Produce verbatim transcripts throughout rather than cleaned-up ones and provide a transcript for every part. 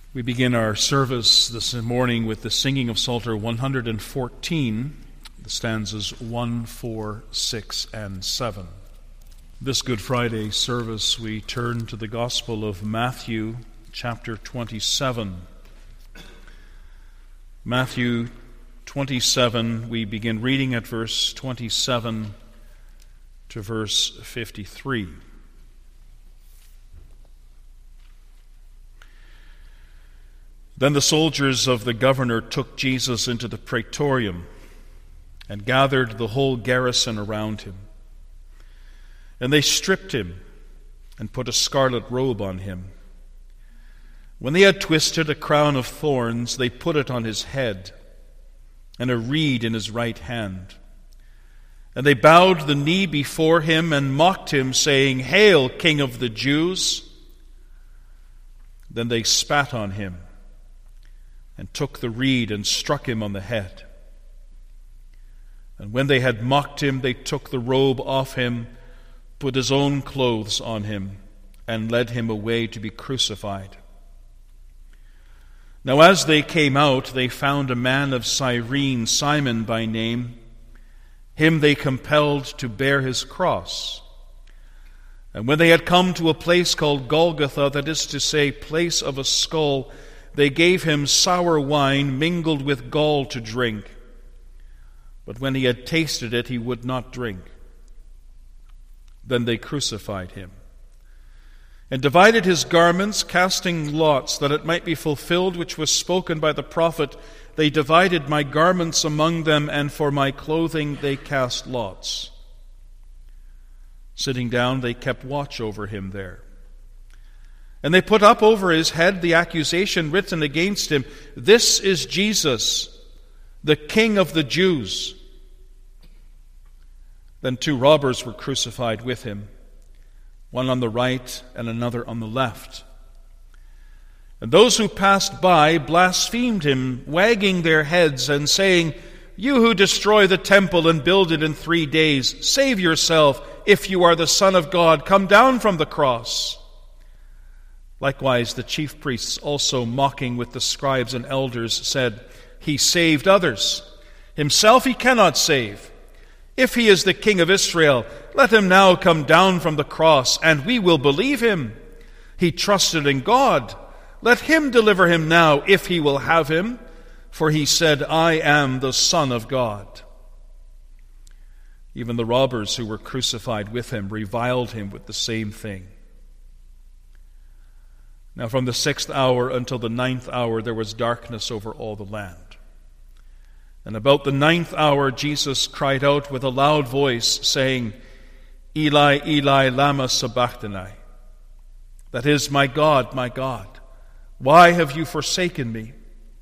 We begin our service this morning with the singing of Psalter one hundred fourteen, the stanzas one, four, six, and seven. This Good Friday service we turn to the Gospel of Matthew, chapter twenty-seven. Matthew twenty-seven, we begin reading at verse twenty-seven to verse fifty-three. Then the soldiers of the governor took Jesus into the praetorium and gathered the whole garrison around him. And they stripped him and put a scarlet robe on him. When they had twisted a crown of thorns, they put it on his head and a reed in his right hand. And they bowed the knee before him and mocked him, saying, "Hail, King of the Jews!" Then they spat on him and took the reed and struck him on the head. And when they had mocked him, they took the robe off him, put his own clothes on him, and led him away to be crucified. Now as they came out, they found a man of Cyrene, Simon by name. Him they compelled to bear his cross. And when they had come to a place called Golgotha, that is to say, place of a skull, they gave him sour wine mingled with gall to drink. But when he had tasted it, he would not drink. Then they crucified him and divided his garments, casting lots, that it might be fulfilled which was spoken by the prophet, "They divided my garments among them, and for my clothing they cast lots." Sitting down, they kept watch over him there. And they put up over his head the accusation written against him, "This is Jesus, the King of the Jews." Then two robbers were crucified with him, one on the right and another on the left. And those who passed by blasphemed him, wagging their heads and saying, "You who destroy the temple and build it in three days, save yourself. If you are the Son of God, come down from the cross." Likewise, the chief priests also, mocking with the scribes and elders, said, "He saved others. Himself he cannot save. If he is the King of Israel, let him now come down from the cross, and we will believe him. He trusted in God. Let him deliver him now, if he will have him. For he said, 'I am the Son of God.'" Even the robbers who were crucified with him reviled him with the same thing. Now from the sixth hour until the ninth hour there was darkness over all the land. And about the ninth hour Jesus cried out with a loud voice, saying, "Eli, Eli, lama sabachthani?" That is, "My God, my God, why have you forsaken me?"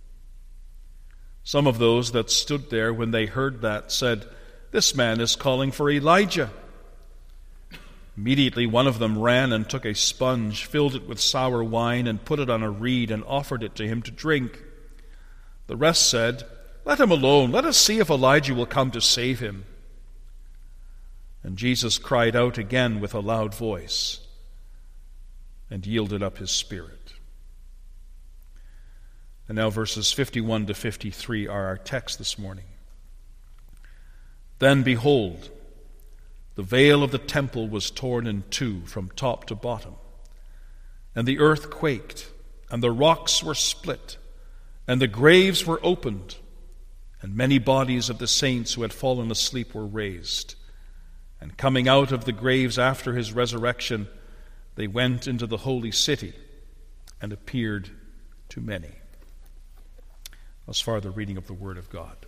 Some of those that stood there when they heard that said, "This man is calling for Elijah." Immediately one of them ran and took a sponge, filled it with sour wine, and put it on a reed, and offered it to him to drink. The rest said, "Let him alone. Let us see if Elijah will come to save him." And Jesus cried out again with a loud voice, and yielded up his spirit. And now verses fifty-one to fifty-three are our text this morning. Then behold, the veil of the temple was torn in two from top to bottom, and the earth quaked, and the rocks were split, and the graves were opened, and many bodies of the saints who had fallen asleep were raised. And coming out of the graves after his resurrection, they went into the holy city and appeared to many. Thus far the reading of the Word of God.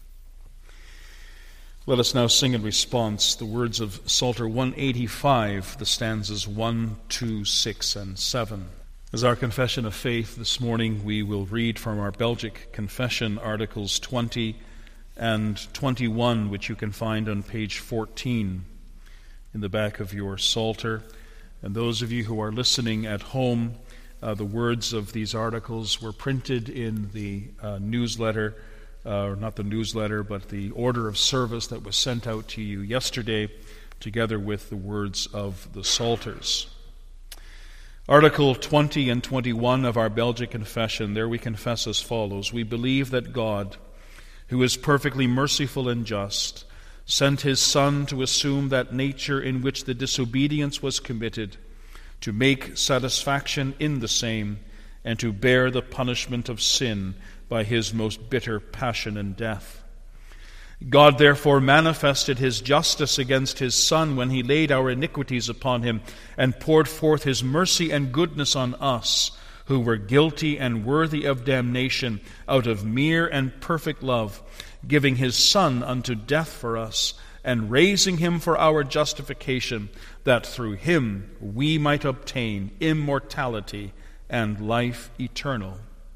Let us now sing in response the words of Psalter one eighty-five, the stanzas one, two, six, and seven. As our confession of faith this morning, we will read from our Belgic Confession, Articles twenty and twenty-one, which you can find on page fourteen in the back of your Psalter. And those of you who are listening at home, uh, the words of these articles were printed in the uh, newsletter, uh, or not the newsletter, but the order of service that was sent out to you yesterday, together with the words of the Psalters. Article twenty and twenty-one of our Belgic Confession, there we confess as follows: We believe that God, who is perfectly merciful and just, sent his Son to assume that nature in which the disobedience was committed, to make satisfaction in the same, and to bear the punishment of sin by his most bitter passion and death. God therefore manifested his justice against his Son when he laid our iniquities upon him and poured forth his mercy and goodness on us, who were guilty and worthy of damnation, out of mere and perfect love, giving his Son unto death for us, and raising him for our justification, that through him we might obtain immortality and life eternal.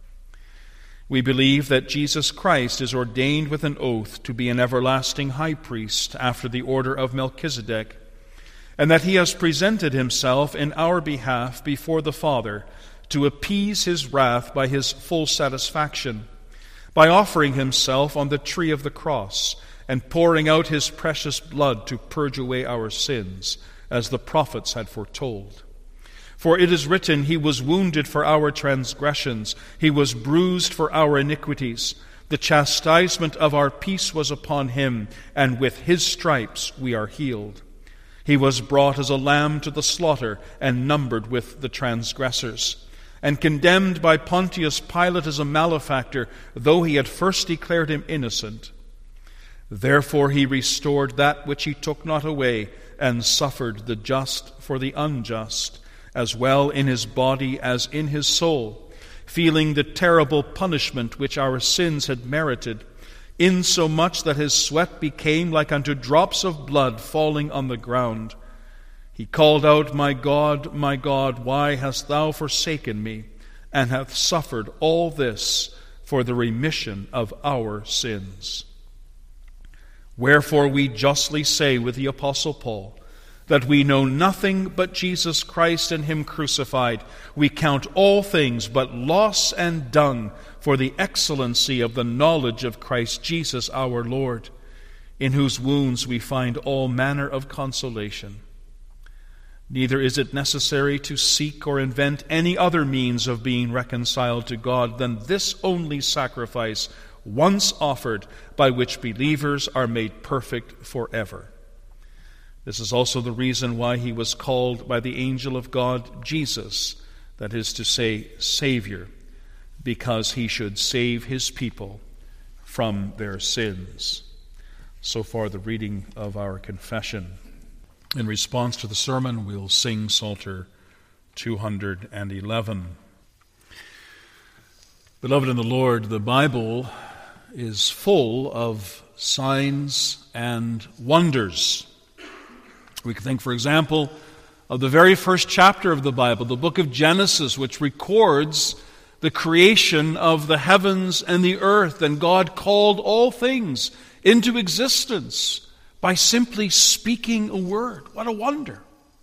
We believe that Jesus Christ is ordained with an oath to be an everlasting high priest after the order of Melchizedek, and that he has presented himself in our behalf before the Father to appease his wrath by his full satisfaction, by offering himself on the tree of the cross and pouring out his precious blood to purge away our sins, as the prophets had foretold. For it is written, he was wounded for our transgressions, he was bruised for our iniquities. The chastisement of our peace was upon him, and with his stripes we are healed. He was brought as a lamb to the slaughter, and numbered with the transgressors, and condemned by Pontius Pilate as a malefactor, though he had first declared him innocent. Therefore he restored that which he took not away, and suffered the just for the unjust, as well in his body as in his soul, feeling the terrible punishment which our sins had merited, insomuch that his sweat became like unto drops of blood falling on the ground. He called out, My God, my God, why hast thou forsaken me? And hath suffered all this for the remission of our sins. Wherefore we justly say with the Apostle Paul, that we know nothing but Jesus Christ and him crucified. We count all things but loss and dung for the excellency of the knowledge of Christ Jesus our Lord, in whose wounds we find all manner of consolation. Neither is it necessary to seek or invent any other means of being reconciled to God than this only sacrifice, once offered, by which believers are made perfect forever. This is also the reason why he was called by the angel of God Jesus, that is to say, Savior, because he should save his people from their sins. So far the reading of our confession. In response to the sermon, we'll sing Psalter two hundred eleven. Beloved in the Lord, the Bible is full of signs and wonders. We can think, for example, of the very first chapter of the Bible, the book of Genesis, which records the creation of the heavens and the earth, and God called all things into existence by simply speaking a word. What a wonder.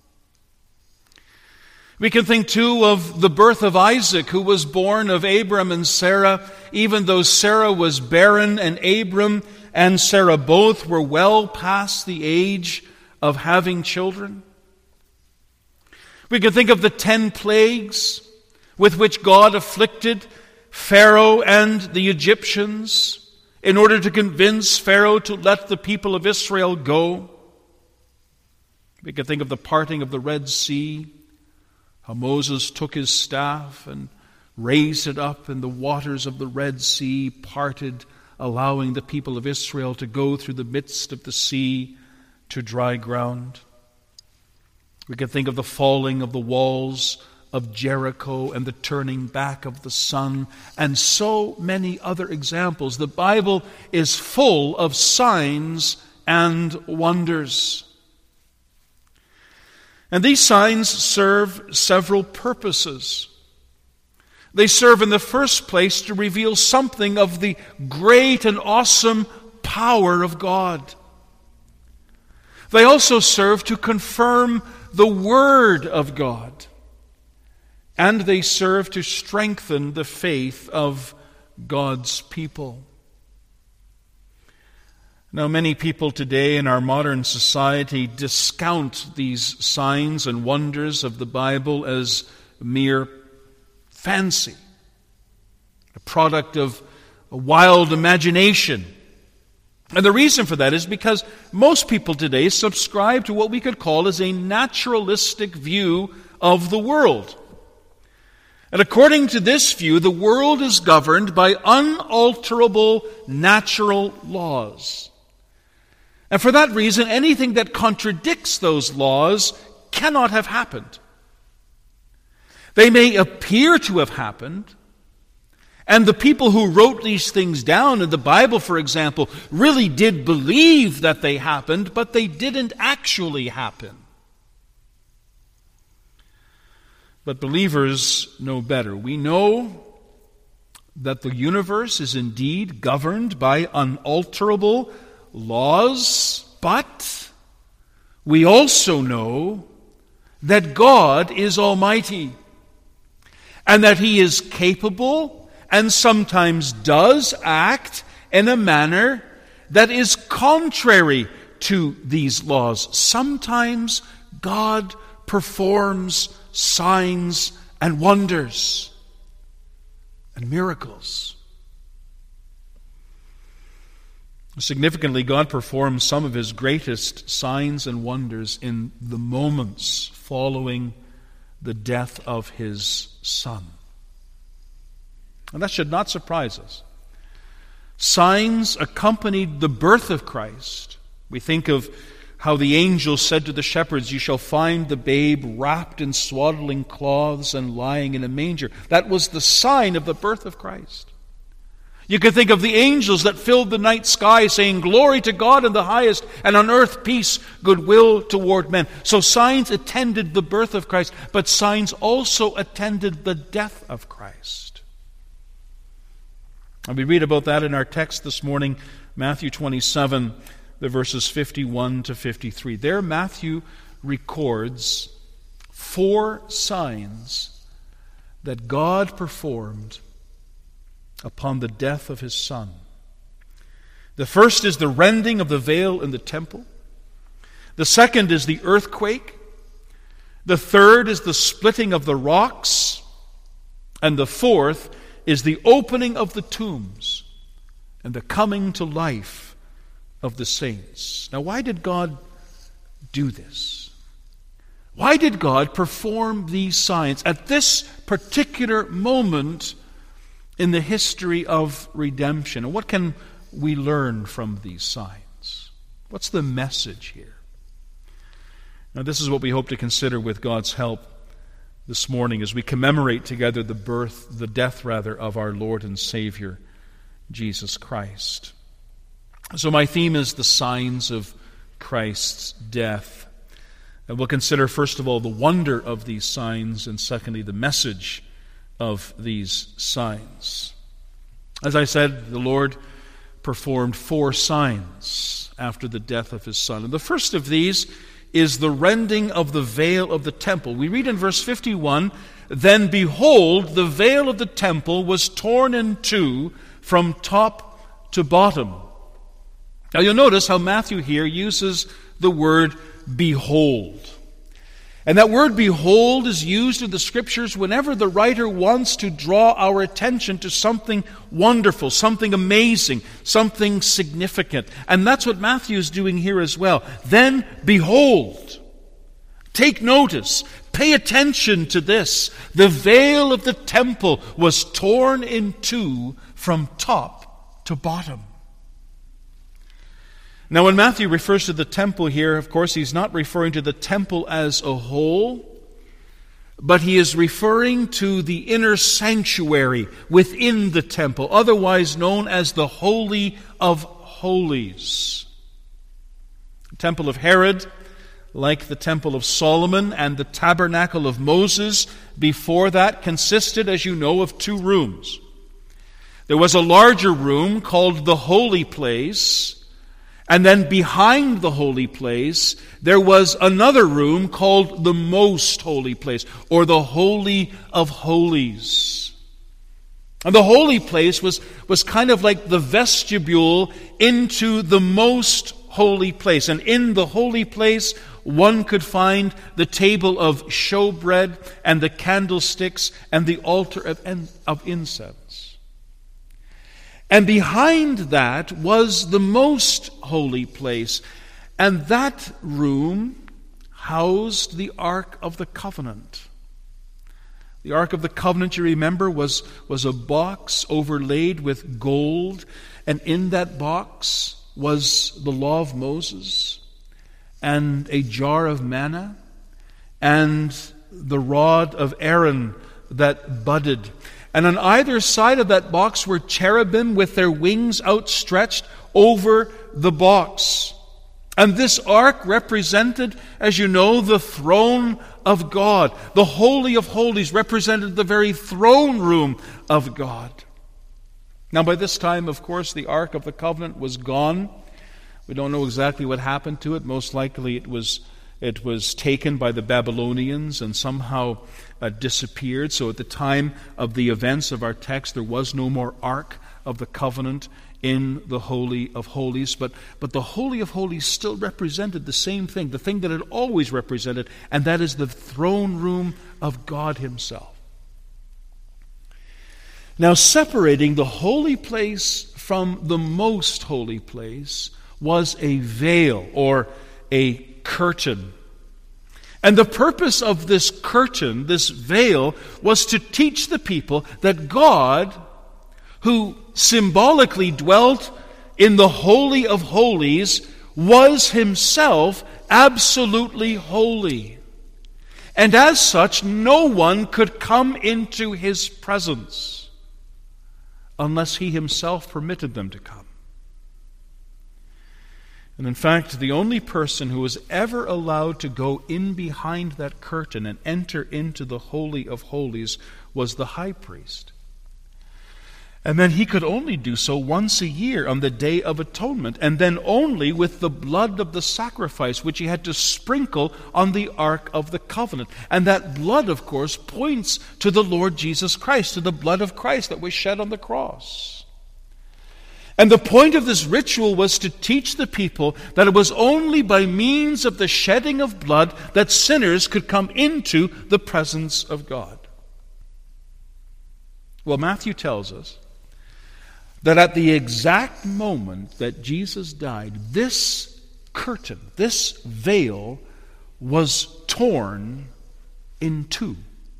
We can think, too, of the birth of Isaac, who was born of Abram and Sarah, even though Sarah was barren and Abram and Sarah both were well past the age of having children. We can think of the ten plagues with which God afflicted Pharaoh and the Egyptians in order to convince Pharaoh to let the people of Israel go. We can think of the parting of the Red Sea, how Moses took his staff and raised it up, and the waters of the Red Sea parted, allowing the people of Israel to go through the midst of the sea to dry ground. We can think of the falling of the walls of Jericho and the turning back of the sun, and so many other examples. The Bible is full of signs and wonders. And these signs serve several purposes. They serve in the first place to reveal something of the great and awesome power of God. They also serve to confirm the Word of God. And they serve to strengthen the faith of God's people. Now, many people today in our modern society discount these signs and wonders of the Bible as mere fancy, a product of a wild imagination. And the reason for that is because most people today subscribe to what we could call as a naturalistic view of the world. And according to this view, the world is governed by unalterable natural laws. And for that reason, anything that contradicts those laws cannot have happened. They may appear to have happened, and the people who wrote these things down in the Bible, for example, really did believe that they happened, but they didn't actually happen. But believers know better. We know that the universe is indeed governed by unalterable laws, but we also know that God is almighty and that He is capable and sometimes does act in a manner that is contrary to these laws. Sometimes God performs signs and wonders and miracles. Significantly, God performs some of His greatest signs and wonders in the moments following the death of His Son. And that should not surprise us. Signs accompanied the birth of Christ. We think of how the angel said to the shepherds, "You shall find the babe wrapped in swaddling cloths and lying in a manger." That was the sign of the birth of Christ. You could think of the angels that filled the night sky saying, "Glory to God in the highest, and on earth peace, goodwill toward men." So signs attended the birth of Christ, but signs also attended the death of Christ. And we read about that in our text this morning, Matthew twenty-seven, the verses fifty-one to fifty-three. There Matthew records four signs that God performed upon the death of His Son. The first is the rending of the veil in the temple. The second is the earthquake. The third is the splitting of the rocks. And the fourth is the opening of the tombs and the coming to life of the saints. Now, why did God do this? Why did God perform these signs at this particular moment in the history of redemption? And what can we learn from these signs? What's the message here? Now, this is what we hope to consider with God's help this morning as we commemorate together the birth, the death rather, of our Lord and Savior, Jesus Christ. So my theme is the signs of Christ's death. And we'll consider, first of all, the wonder of these signs, and secondly, the message of these signs. As I said, the Lord performed four signs after the death of His Son. And the first of these is the rending of the veil of the temple. We read in verse fifty-one, "Then behold, the veil of the temple was torn in two from top to bottom." Now you'll notice how Matthew here uses the word behold. And that word behold is used in the Scriptures whenever the writer wants to draw our attention to something wonderful, something amazing, something significant. And that's what Matthew is doing here as well. Then behold, take notice, pay attention to this. The veil of the temple was torn in two from top to bottom. Now, when Matthew refers to the temple here, of course, he's not referring to the temple as a whole, but he is referring to the inner sanctuary within the temple, otherwise known as the Holy of Holies. The temple of Herod, like the temple of Solomon and the tabernacle of Moses before that, consisted, as you know, of two rooms. There was a larger room called the Holy Place, and then behind the holy place, there was another room called the Most Holy Place, or the Holy of Holies. And the holy place was, was kind of like the vestibule into the Most Holy Place. And in the holy place one could find the table of showbread and the candlesticks and the altar of, of incense. And behind that was the most holy place, and that room housed the Ark of the Covenant. The Ark of the Covenant, you remember, was, was a box overlaid with gold, and in that box was the law of Moses, and a jar of manna, and the rod of Aaron that budded. And on either side of that box were cherubim with their wings outstretched over the box. And this ark represented, as you know, the throne of God. The Holy of Holies represented the very throne room of God. Now, by this time, of course, the Ark of the Covenant was gone. We don't know exactly what happened to it. Most likely it was it was taken by the Babylonians and somehow uh, disappeared. So at the time of the events of our text, there was no more Ark of the Covenant in the Holy of Holies. But, but the Holy of Holies still represented the same thing, the thing that it always represented, and that is the throne room of God Himself. Now, separating the holy place from the most holy place was a veil or a curtain. And the purpose of this curtain, this veil, was to teach the people that God, who symbolically dwelt in the Holy of Holies, was Himself absolutely holy. And as such, no one could come into His presence unless He Himself permitted them to come. And in fact, the only person who was ever allowed to go in behind that curtain and enter into the Holy of Holies was the high priest. And then he could only do so once a year on the Day of Atonement, and then only with the blood of the sacrifice, which he had to sprinkle on the Ark of the Covenant. And that blood, of course, points to the Lord Jesus Christ, to the blood of Christ that was shed on the cross. And the point of this ritual was to teach the people that it was only by means of the shedding of blood that sinners could come into the presence of God. Well, Matthew tells us that at the exact moment that Jesus died, this curtain, this veil, was torn in two.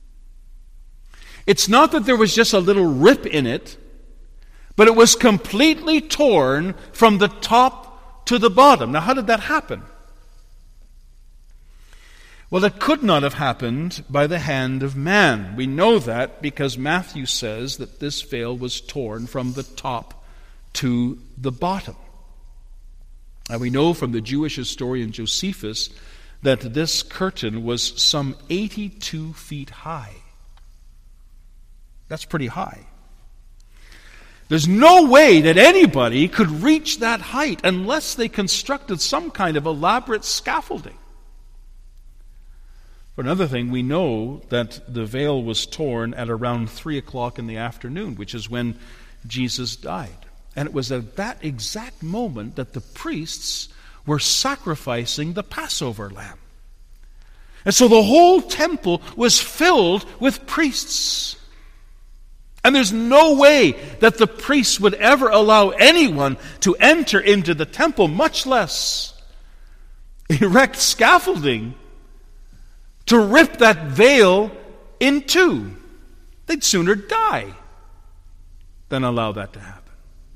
It's not that there was just a little rip in it, but it was completely torn from the top to the bottom. Now, how did that happen? Well, it could not have happened by the hand of man. We know that because Matthew says that this veil was torn from the top to the bottom. And we know from the Jewish historian Josephus that this curtain was some eighty-two feet high. That's pretty high. There's no way that anybody could reach that height unless they constructed some kind of elaborate scaffolding. For another thing, we know that the veil was torn at around three o'clock in the afternoon, which is when Jesus died. And it was at that exact moment that the priests were sacrificing the Passover lamb. And so the whole temple was filled with priests. And there's no way that the priests would ever allow anyone to enter into the temple, much less erect scaffolding to rip that veil in two. They'd sooner die than allow that to happen.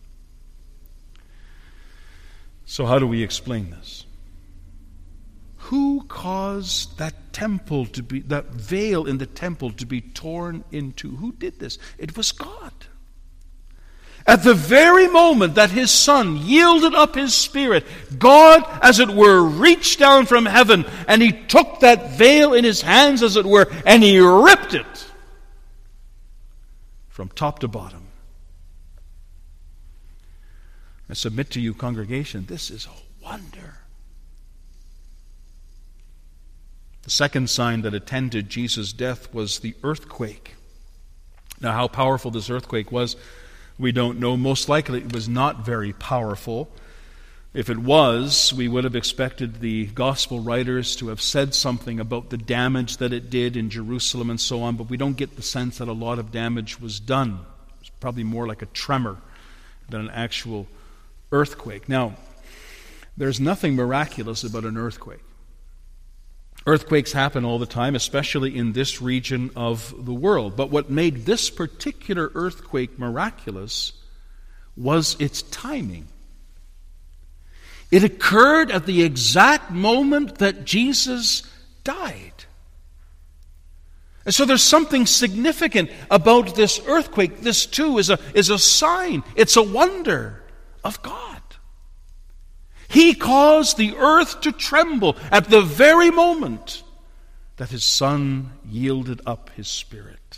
So how do we explain this? Who caused that temple to be, that veil in the temple to be torn in two? Who did this? It was God. At the very moment that His Son yielded up His Spirit, God, as it were, reached down from heaven and He took that veil in His hands, as it were, and He ripped it from top to bottom. I submit to you, congregation, this is a wonder. The second sign that attended Jesus' death was the earthquake. Now, how powerful this earthquake was, we don't know. Most likely it was not very powerful. If it was, we would have expected the gospel writers to have said something about the damage that it did in Jerusalem and so on, but we don't get the sense that a lot of damage was done. It's probably more like a tremor than an actual earthquake. Now, there's nothing miraculous about an earthquake. Earthquakes happen all the time, especially in this region of the world. But what made this particular earthquake miraculous was its timing. It occurred at the exact moment that Jesus died. And so there's something significant about this earthquake. This too is a, is a sign. It's a wonder of God. He caused the earth to tremble at the very moment that his Son yielded up his Spirit.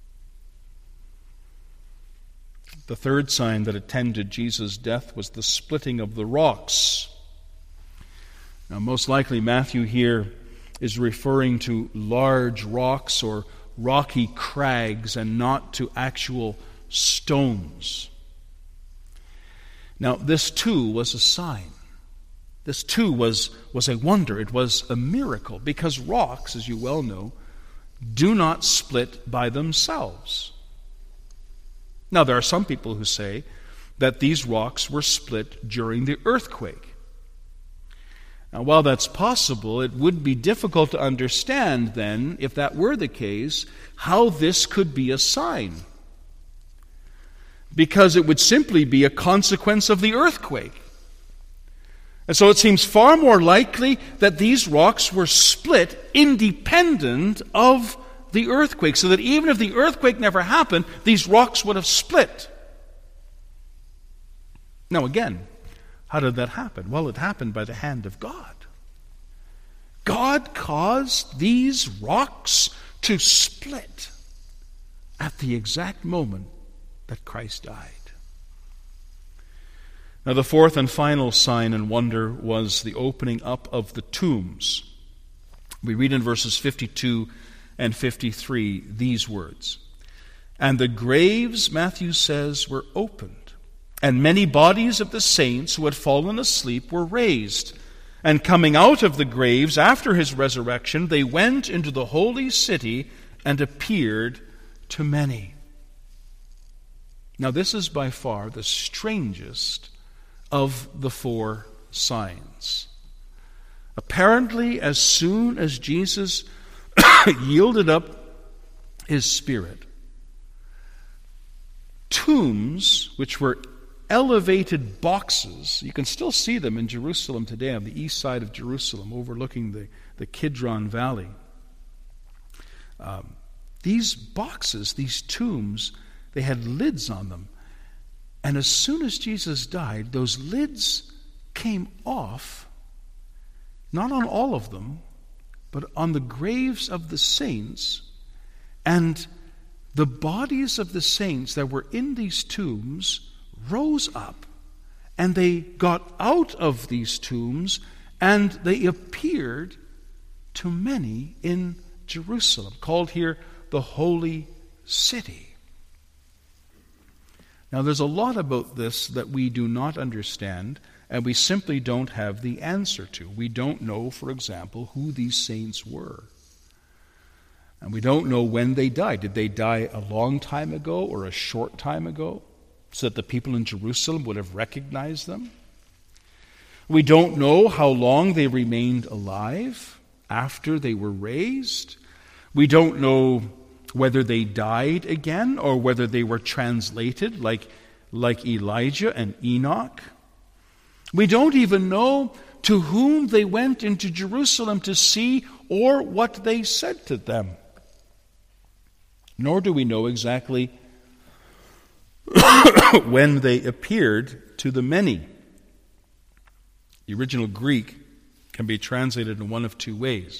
The third sign that attended Jesus' death was the splitting of the rocks. Now, most likely Matthew here is referring to large rocks or rocky crags and not to actual stones. Now, this too was a sign. This too was, was a wonder. It was a miracle, because rocks, as you well know, do not split by themselves. Now, there are some people who say that these rocks were split during the earthquake. Now, while that's possible, it would be difficult to understand then, if that were the case, how this could be a sign. Because it would simply be a consequence of the earthquake. And so it seems far more likely that these rocks were split independent of the earthquake, so that even if the earthquake never happened, these rocks would have split. Now again, how did that happen? Well, it happened by the hand of God. God caused these rocks to split at the exact moment that Christ died. Now, the fourth and final sign and wonder was the opening up of the tombs. We read in verses fifty-two and fifty-three these words. And the graves, Matthew says, were opened, and many bodies of the saints who had fallen asleep were raised. And coming out of the graves after his resurrection, they went into the holy city and appeared to many. Now, this is by far the strangest of the four signs. Apparently, as soon as Jesus yielded up his Spirit, tombs, which were elevated boxes, you can still see them in Jerusalem today, on the east side of Jerusalem, overlooking the, the Kidron Valley. Um, these boxes, these tombs, they had lids on them. And as soon as Jesus died, those lids came off, not on all of them, but on the graves of the saints, and the bodies of the saints that were in these tombs rose up, and they got out of these tombs, and they appeared to many in Jerusalem, called here the Holy City. Now, there's a lot about this that we do not understand, and we simply don't have the answer to. We don't know, for example, who these saints were. And we don't know when they died. Did they die a long time ago or a short time ago, so that the people in Jerusalem would have recognized them? We don't know how long they remained alive after they were raised. We don't know whether they died again or whether they were translated like, like Elijah and Enoch. We don't even know to whom they went into Jerusalem to see or what they said to them. Nor do we know exactly when they appeared to the many. The original Greek can be translated in one of two ways.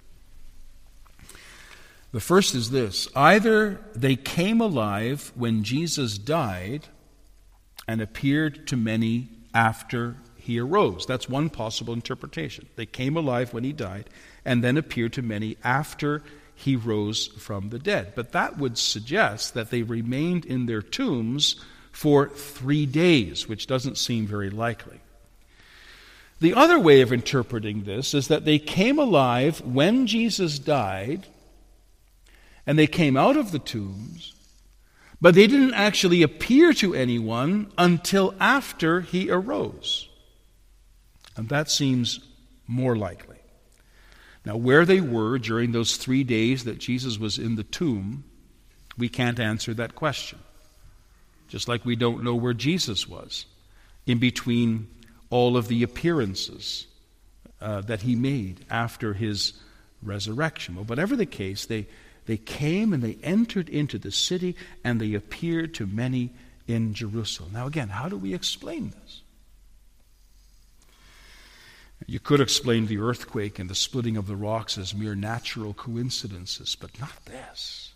The first is this: either they came alive when Jesus died and appeared to many after he arose. That's one possible interpretation. They came alive when he died and then appeared to many after he rose from the dead. But that would suggest that they remained in their tombs for three days, which doesn't seem very likely. The other way of interpreting this is that they came alive when Jesus died, and they came out of the tombs, but they didn't actually appear to anyone until after he arose. And that seems more likely. Now, where they were during those three days that Jesus was in the tomb, we can't answer that question. Just like we don't know where Jesus was in between all of the appearances uh, that he made after his resurrection. Well, whatever the case, they, they came and they entered into the city and they appeared to many in Jerusalem. Now again, how do we explain this? You could explain the earthquake and the splitting of the rocks as mere natural coincidences, but not this.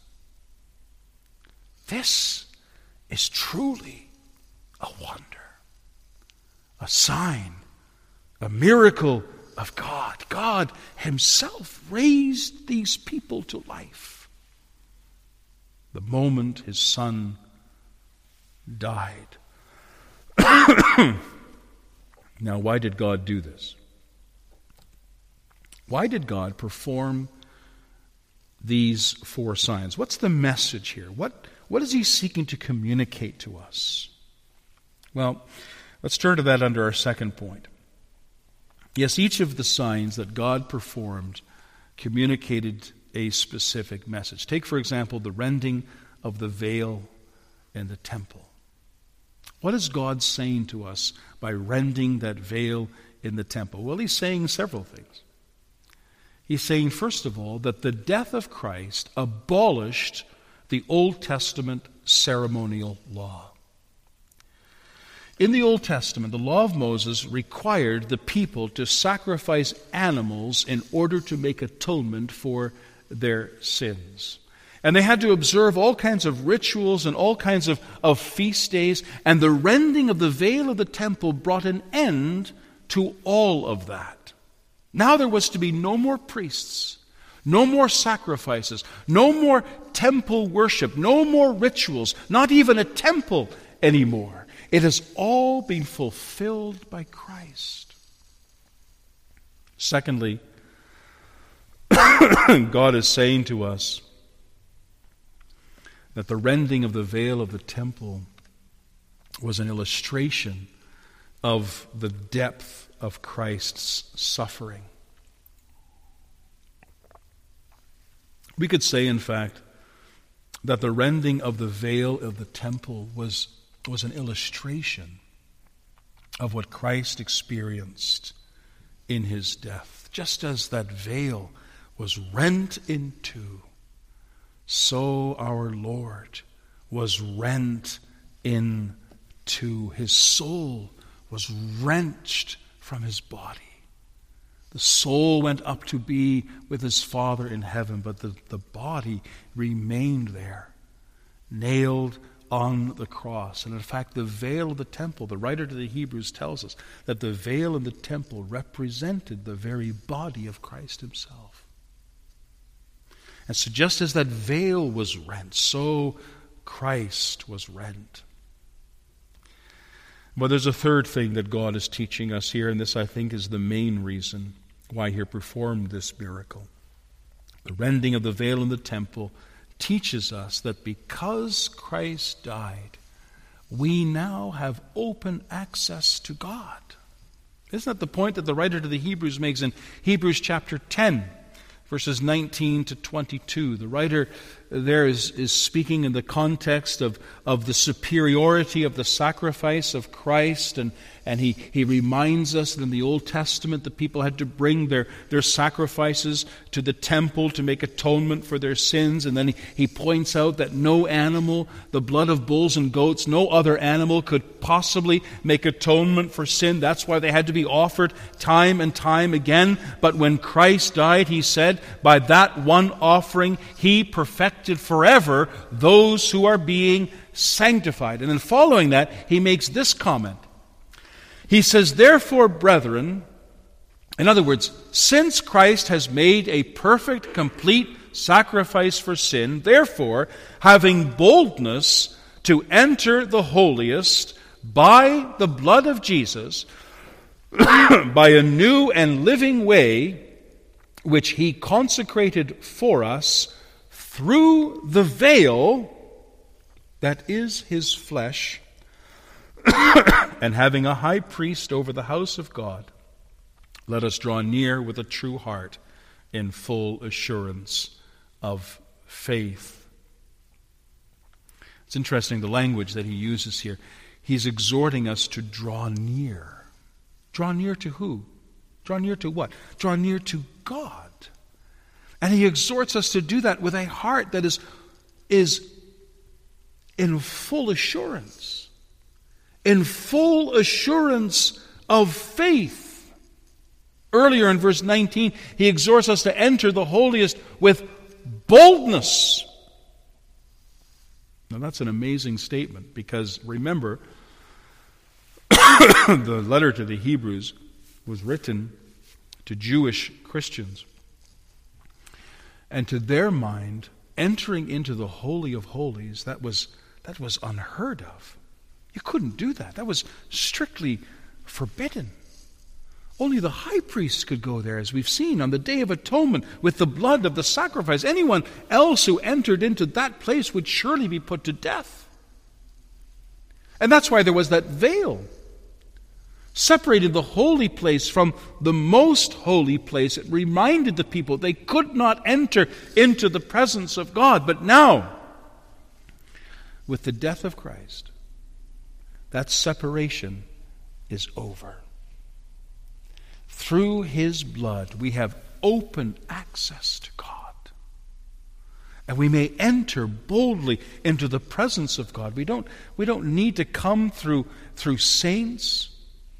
This is truly a wonder, a sign, a miracle of God. God himself raised these people to life the moment his son died. Now, why did God do this? Why did God perform these four signs? What's the message here? What, what is he seeking to communicate to us? Well, let's turn to that under our second point. Yes, each of the signs that God performed communicated a specific message. Take, for example, the rending of the veil in the temple. What is God saying to us by rending that veil in the temple? Well, he's saying several things. He's saying, first of all, that the death of Christ abolished the Old Testament ceremonial law. In the Old Testament, the law of Moses required the people to sacrifice animals in order to make atonement for their sins. And they had to observe all kinds of rituals and all kinds of, of feast days, and the rending of the veil of the temple brought an end to all of that. Now there was to be no more priests, no more sacrifices, no more temple worship, no more rituals, not even a temple anymore. It has all been fulfilled by Christ. Secondly, God is saying to us that the rending of the veil of the temple was an illustration of the depth of Christ's suffering. We could say, in fact, that the rending of the veil of the temple was, was an illustration of what Christ experienced in his death. Just as that veil was rent in two, so our Lord was rent in two. His soul was wrenched from his body. The soul went up to be with his Father in heaven, but the, the body remained there, nailed on the cross. And in fact, the veil of the temple, the writer to the Hebrews tells us that the veil in the temple represented the very body of Christ himself. And so just as that veil was rent, so Christ was rent. But there's a third thing that God is teaching us here, and this, I think, is the main reason why he performed this miracle. The rending of the veil in the temple teaches us that because Christ died, we now have open access to God. Isn't that the point that the writer to the Hebrews makes in Hebrews chapter ten, verses nineteen to twenty-two? The writer there is, is speaking in the context of, of the superiority of the sacrifice of Christ, and, and he, he reminds us that in the Old Testament the people had to bring their, their sacrifices to the temple to make atonement for their sins, and then he, he points out that no animal, the blood of bulls and goats, no other animal could possibly make atonement for sin. That's why they had to be offered time and time again. But when Christ died, he said, by that one offering he perfected forever those who are being sanctified. And then following that, he makes this comment. He says, therefore, brethren, in other words, since Christ has made a perfect, complete sacrifice for sin, therefore, having boldness to enter the holiest by the blood of Jesus, by a new and living way which he consecrated for us through the veil that is his flesh, and having a high priest over the house of God, let us draw near with a true heart in full assurance of faith. It's interesting the language that he uses here. He's exhorting us to draw near. Draw near to who? Draw near to what? Draw near to God. And he exhorts us to do that with a heart that is, is in full assurance. In full assurance of faith. Earlier in verse nineteen, he exhorts us to enter the holiest with boldness. Now that's an amazing statement, because remember, the letter to the Hebrews was written to Jewish Christians. And to their mind, entering into the Holy of Holies, that was, that was unheard of. You couldn't do that. That was strictly forbidden. Only the high priest could go there, as we've seen, on the Day of Atonement with the blood of the sacrifice. Anyone else who entered into that place would surely be put to death. And that's why there was that veil separated the holy place from the most holy place. It reminded the people they could not enter into the presence of God. But now, with the death of Christ, that separation is over. Through his blood, we have open access to God. And we may enter boldly into the presence of God. We don't, we don't need to come through, through saints.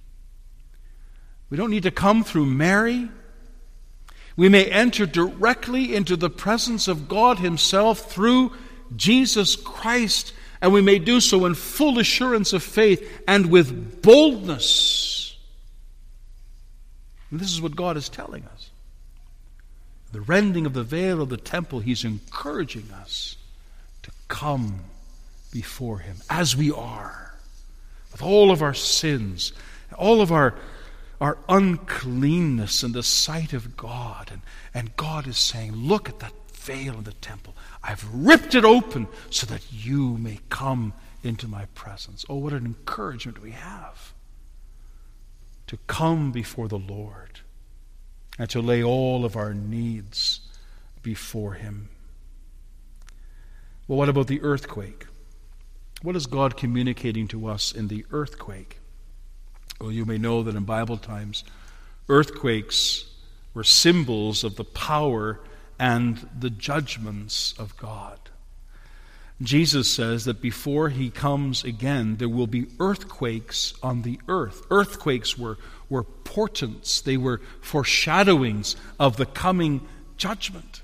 We don't need to come through Mary. We may enter directly into the presence of God himself through Jesus Christ, and we may do so in full assurance of faith and with boldness. And this is what God is telling us. The rending of the veil of the temple, he's encouraging us to come before him as we are, with all of our sins, all of our our uncleanness in the sight of God. And, and God is saying, look at that veil in the temple. I've ripped it open so that you may come into my presence. Oh, what an encouragement we have to come before the Lord and to lay all of our needs before him. Well, what about the earthquake? What is God communicating to us in the earthquake? Well, you may know that in Bible times, earthquakes were symbols of the power and the judgments of God. Jesus says that before he comes again, there will be earthquakes on the earth. Earthquakes were, were portents. They were foreshadowings of the coming judgment.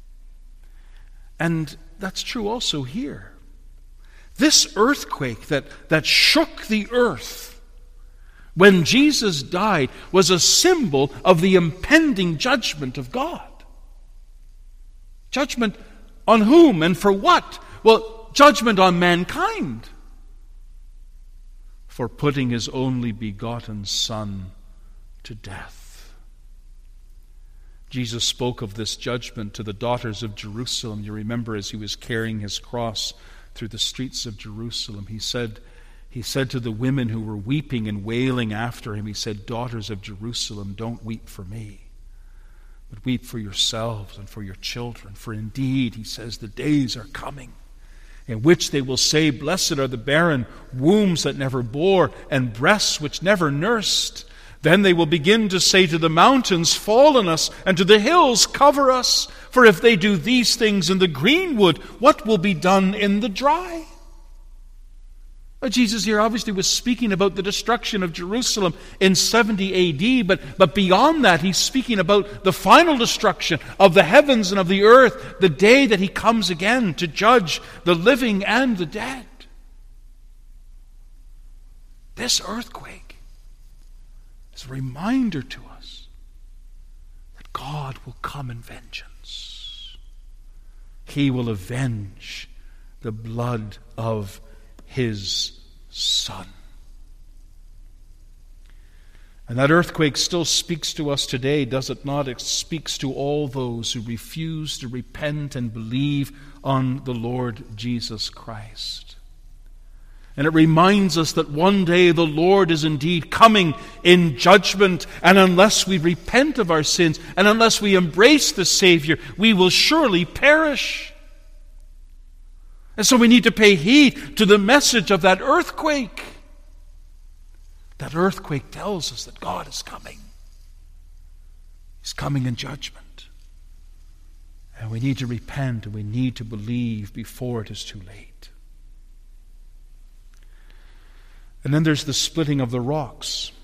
And that's true also here. This earthquake that, that shook the earth when Jesus died was a symbol of the impending judgment of God. Judgment on whom and for what? Well, judgment on mankind for putting his only begotten Son to death. Jesus spoke of this judgment to the daughters of Jerusalem. You remember, as he was carrying his cross through the streets of Jerusalem, he said, He said to the women who were weeping and wailing after him, he said, daughters of Jerusalem, don't weep for me, but weep for yourselves and for your children. For indeed, he says, the days are coming in which they will say, blessed are the barren wombs that never bore and breasts which never nursed. Then they will begin to say to the mountains, fall on us, and to the hills, cover us. For if they do these things in the greenwood, what will be done in the dry? Jesus here obviously was speaking about the destruction of Jerusalem in seventy A D, but, but beyond that, he's speaking about the final destruction of the heavens and of the earth, the day that he comes again to judge the living and the dead. This earthquake is a reminder to us that God will come in vengeance. He will avenge the blood of his Son. And that earthquake still speaks to us today, does it not? It speaks to all those who refuse to repent and believe on the Lord Jesus Christ. And it reminds us that one day the Lord is indeed coming in judgment, and unless we repent of our sins, and unless we embrace the Savior, we will surely perish. And so we need to pay heed to the message of that earthquake. That earthquake tells us that God is coming. He's coming in judgment. And we need to repent and we need to believe before it is too late. And then there's the splitting of the rocks.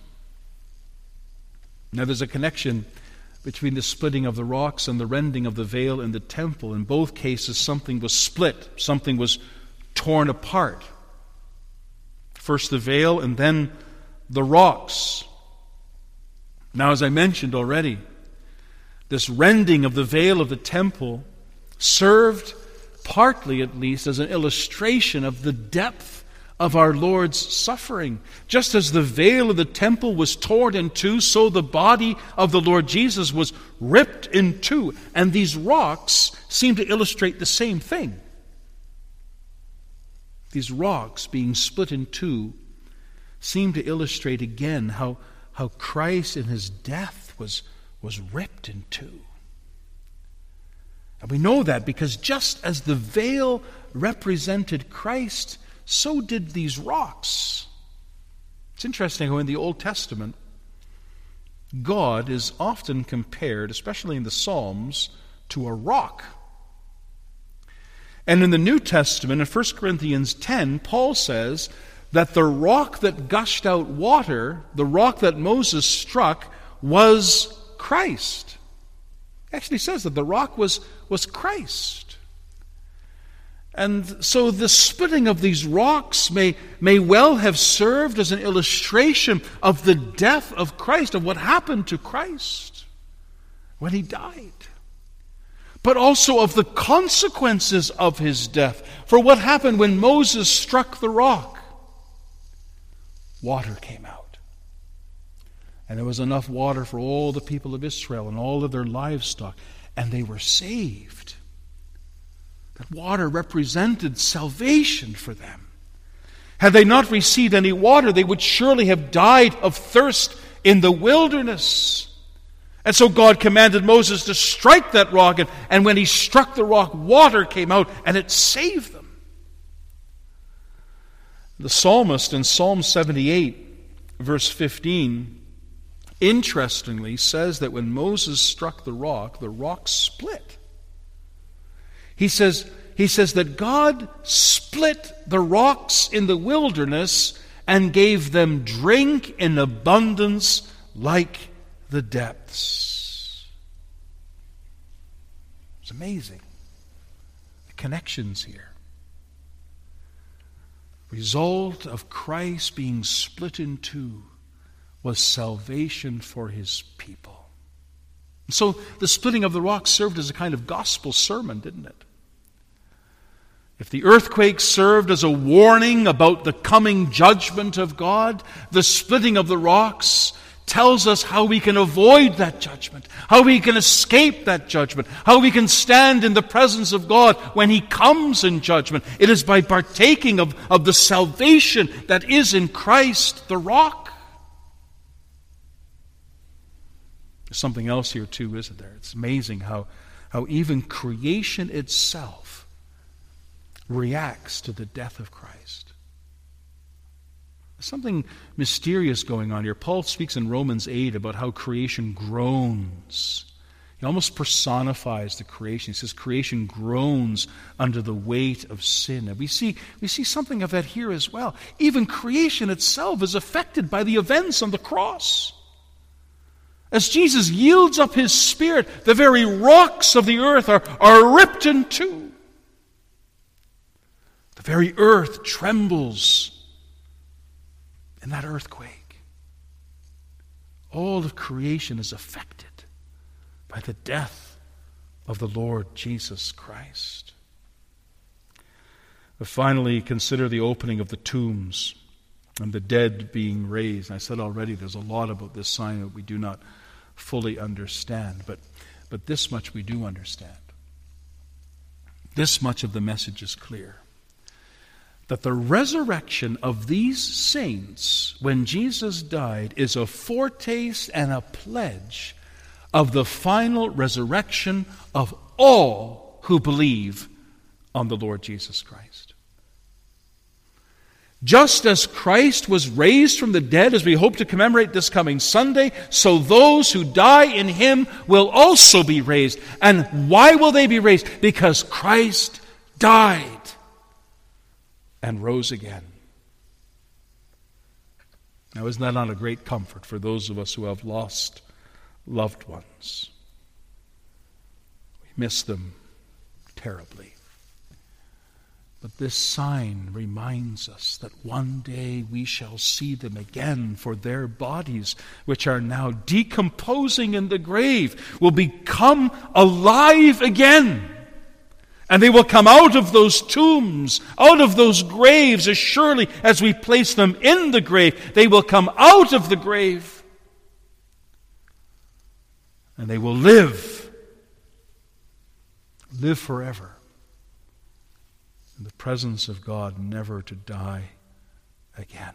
Now there's a connection between the splitting of the rocks and the rending of the veil in the temple. In both cases, something was split, something was torn apart. First the veil and then the rocks. Now, as I mentioned already, this rending of the veil of the temple served, partly at least, as an illustration of the depth of our Lord's suffering. Just as the veil of the temple was torn in two, so the body of the Lord Jesus was ripped in two. And these rocks seem to illustrate the same thing. These rocks being split in two seem to illustrate again how, how Christ in his death was, was ripped in two. And we know that because just as the veil represented Christ, so did these rocks. It's interesting how in the Old Testament, God is often compared, especially in the Psalms, to a rock. And in the New Testament, in First Corinthians ten, Paul says that the rock that gushed out water, the rock that Moses struck, was Christ. It actually says that the rock was, was Christ. And so the splitting of these rocks may, may well have served as an illustration of the death of Christ, of what happened to Christ when he died. But also of the consequences of his death. For what happened when Moses struck the rock? Water came out. And there was enough water for all the people of Israel and all of their livestock. And they were saved. That water represented salvation for them. Had they not received any water, they would surely have died of thirst in the wilderness. And so God commanded Moses to strike that rock. And, and when he struck the rock, water came out and it saved them. The psalmist in Psalm seventy-eight, verse fifteen, interestingly says that when Moses struck the rock, the rock split. He says, he says that God split the rocks in the wilderness and gave them drink in abundance like the depths. It's amazing. The connections here. Result of Christ being split in two was salvation for his people. And so the splitting of the rock served as a kind of gospel sermon, didn't it? If the earthquake served as a warning about the coming judgment of God, the splitting of the rocks tells us how we can avoid that judgment, how we can escape that judgment, how we can stand in the presence of God when he comes in judgment. It is by partaking of, of the salvation that is in Christ, the rock. There's something else here too, isn't there? It's amazing how, how even creation itself reacts to the death of Christ. There's something mysterious going on here. Paul speaks in Romans eight about how creation groans. He almost personifies the creation. He says creation groans under the weight of sin. And we see, we see something of that here as well. Even creation itself is affected by the events on the cross. As Jesus yields up his spirit, the very rocks of the earth are, are ripped in two. The very earth trembles in that earthquake. All of creation is affected by the death of the Lord Jesus Christ. But finally, consider the opening of the tombs. and the dead being raised. And I said already there's a lot about this sign that we do not fully understand, but, but this much we do understand. This much of the message is clear. That the resurrection of these saints when Jesus died is a foretaste and a pledge of the final resurrection of all who believe on the Lord Jesus Christ. Just as Christ was raised from the dead, as we hope to commemorate this coming Sunday, so those who die in Him will also be raised. And why will they be raised? Because Christ died and rose again. Now, isn't that not a great comfort for those of us who have lost loved ones? We miss them terribly. But this sign reminds us that one day we shall see them again, for their bodies, which are now decomposing in the grave, will become alive again. And they will come out of those tombs, out of those graves, as surely as we place them in the grave. They will come out of the grave. And they will live. Live forever. In the presence of God, never to die again.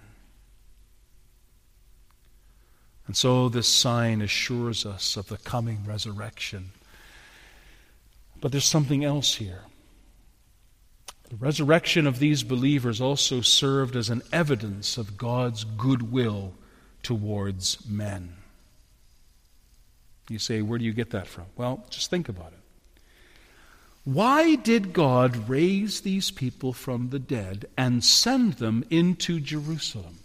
And so this sign assures us of the coming resurrection. But there's something else here. The resurrection of these believers also served as an evidence of God's goodwill towards men. You say, where do you get that from? Well, just think about it. Why did God raise these people from the dead and send them into Jerusalem?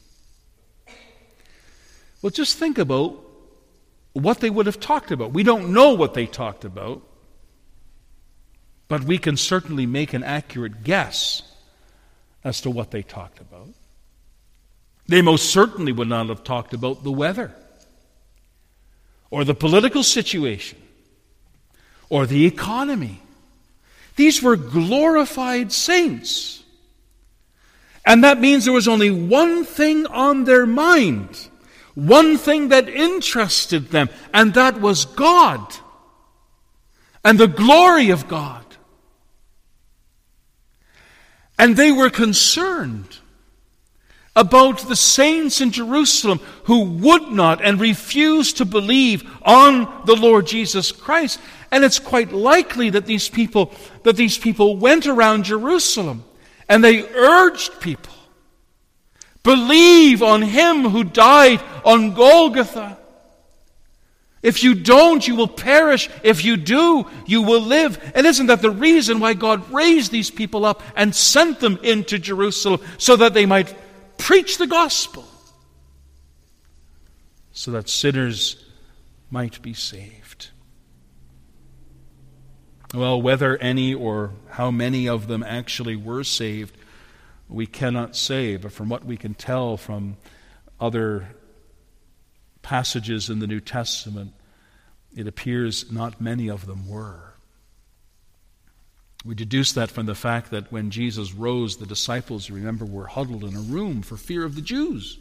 Well, just think about what they would have talked about. We don't know what they talked about, but we can certainly make an accurate guess as to what they talked about. They most certainly would not have talked about the weather, or the political situation, or the economy. These were glorified saints. And that means there was only one thing on their mind, one thing that interested them, and that was God and the glory of God. And they were concerned about the saints in Jerusalem who would not and refused to believe on the Lord Jesus Christ. And it's quite likely that these people that these people went around Jerusalem and they urged people, believe on Him who died on Golgotha. If you don't, you will perish. If you do, you will live. And isn't that the reason why God raised these people up and sent them into Jerusalem, so that they might preach the gospel, so that sinners might be saved? Well, whether any or how many of them actually were saved, we cannot say. But from what we can tell from other passages in the New Testament, it appears not many of them were. We deduce that from the fact that when Jesus rose, the disciples, remember, were huddled in a room for fear of the Jews.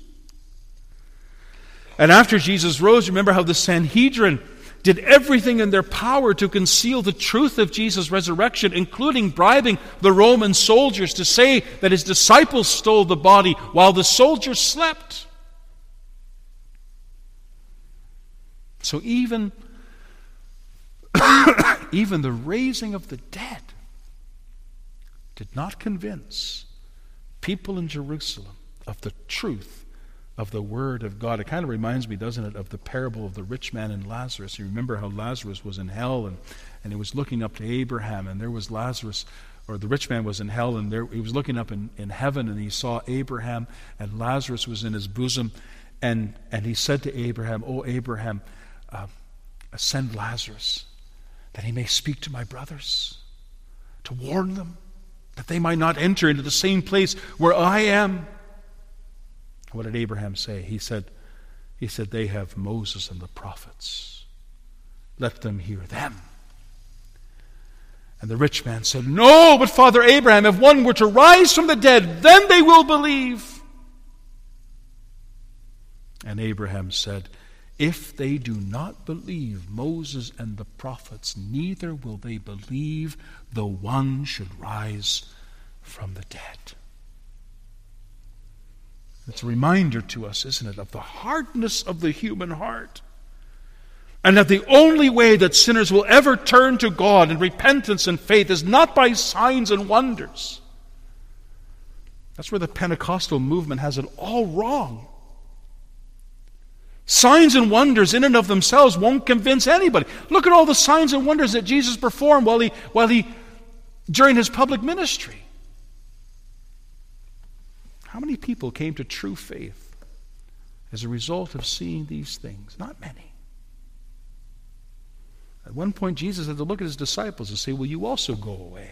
And after Jesus rose, remember how the Sanhedrin did everything in their power to conceal the truth of Jesus' resurrection, including bribing the Roman soldiers to say that his disciples stole the body while the soldiers slept. So even, even the raising of the dead did not convince people in Jerusalem of the truth of the Word of God. It kind of reminds me, doesn't it, of the parable of the rich man and Lazarus. You remember how Lazarus was in hell and, and he was looking up to Abraham, and there was Lazarus, or the rich man was in hell, and there he was looking up in, in heaven, and he saw Abraham, and Lazarus was in his bosom, and, and he said to Abraham, "Oh, Abraham, uh, send Lazarus, that he may speak to my brothers, to warn them, that they might not enter into the same place where I am." What did Abraham say? He said, he said, "They have Moses and the prophets. Let them hear them." And the rich man said, "No, but Father Abraham, if one were to rise from the dead, then they will believe." And Abraham said, if they do not believe Moses and the prophets, neither will they believe though one should rise from the dead. It's a reminder to us, isn't it, of the hardness of the human heart. And that the only way that sinners will ever turn to God in repentance and faith is not by signs and wonders. That's where the Pentecostal movement has it all wrong. Signs and wonders in and of themselves won't convince anybody. Look at all the signs and wonders that Jesus performed while he, while he, during his public ministry. How many people came to true faith as a result of seeing these things? Not many. At one point, Jesus had to look at his disciples and say, will you also go away?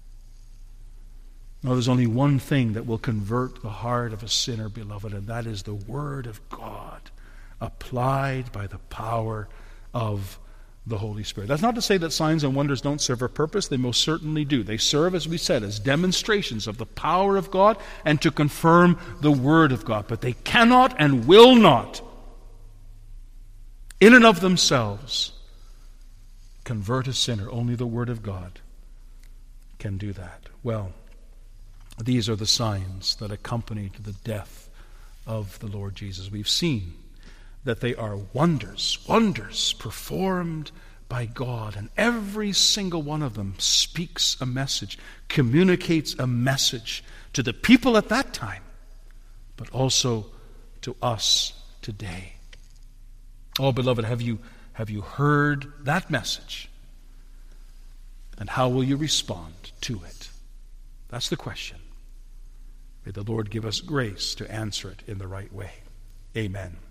No, there's only one thing that will convert the heart of a sinner, beloved, and that is the Word of God, applied by the power of the Holy Spirit. That's not to say that signs and wonders don't serve a purpose. They most certainly do. They serve, as we said, as demonstrations of the power of God and to confirm the Word of God. But they cannot and will not, in and of themselves, convert a sinner. Only the Word of God can do that. Well, these are the signs that accompanied the death of the Lord Jesus. We've seen that they are wonders, wonders performed by God. And every single one of them speaks a message, communicates a message to the people at that time, but also to us today. Oh, beloved, have you, have you heard that message? And how will you respond to it? That's the question. May the Lord give us grace to answer it in the right way. Amen.